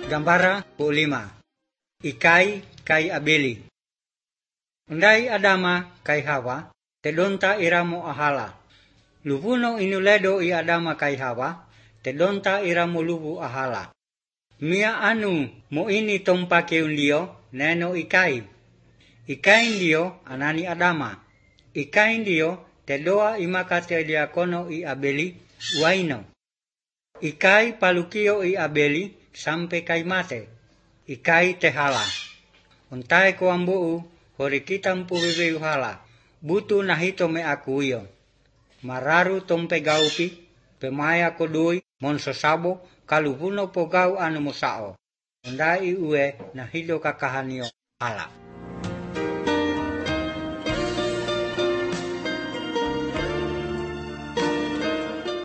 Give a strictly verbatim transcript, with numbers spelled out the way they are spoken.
Gambara po lima. Ikai kay Abeli. Undai Adama kay Hawa, tedonta iramo ahala. Lubuno inuledo i Adama kay Hawa, tedonta iramo lubu ahala. Mia anu mo ini tompa keundio, neno ikai. Ikai ndio anani Adama. Ikai ndio tedoa imakate diakono i Abeli waino. Ikai palukio i Abeli sampai kai mate. Ikai tehala. Untai ko ambuu hori kitampu bebe uhala. Butu nahito me akuyo. Mararu tompe gaupi. Pemaya kodui monso sabo kalubuno po gau anu musao. Undai ue nahido kakahanio hala.